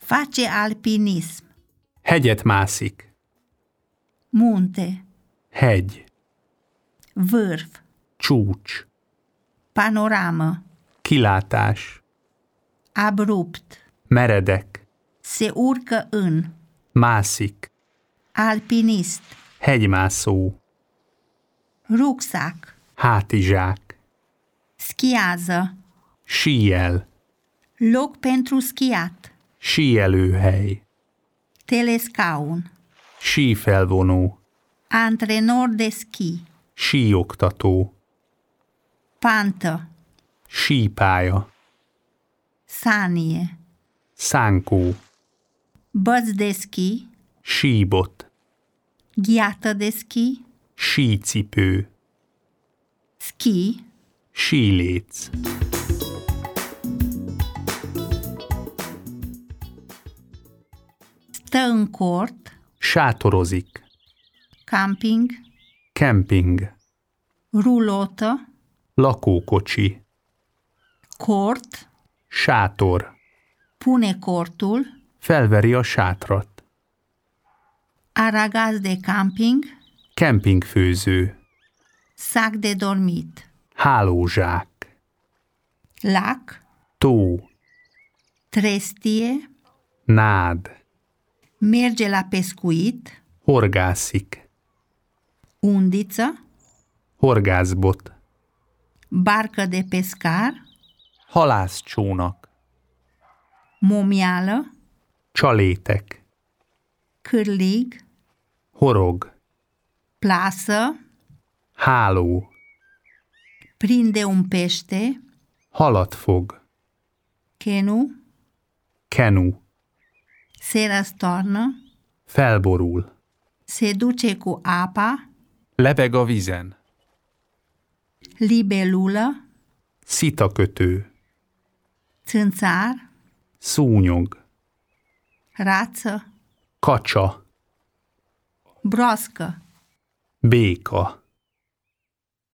Face alpinism. Hegyet mászik. Munte. Hegy. Vârf. Csúcs. Panoramă. Kilátás. Abrupt. Meredek. Se urcă în. Mászik. Alpinist. Hegymászó. Rucsac. Hátizsák. Schiază. Síjel. Loc pentru schiat. Síelőhely. Telescaun. Sífelvonó. Antrenor de schi. Síoktató. Pantă. Sípálya. Sanie. Szánkó. Băț de schi. Síbot. Ghiată de schi. Sícipő. Schi. Síléc. Stă în cort. Sátorozik. Camping. Kemping. Rulotă. Lakókocsi. Cort. Sátor. Pune cortul. Felveri a sátrat. Aragaz de camping. Kempingfőző. Sac de dormit. Hálózsák. Lac. Tó. Trestie. Nád. Merge la pescuit. Horgászik. Undiță. Horgászbot. Barcă de pescar. Halászcsónak. Momială. Csalétek. Cârlig. Horog. Plasă. Háló. Prinde un pește. Halat fog. Chenu. Kenu. Se răstoarnă. Felborul. Se duce cu apa. Lebeg a vizen. Libelulă. Szitakötő. Țânțar. Szúnyog. Rață. Kacsa. Broască. Béka.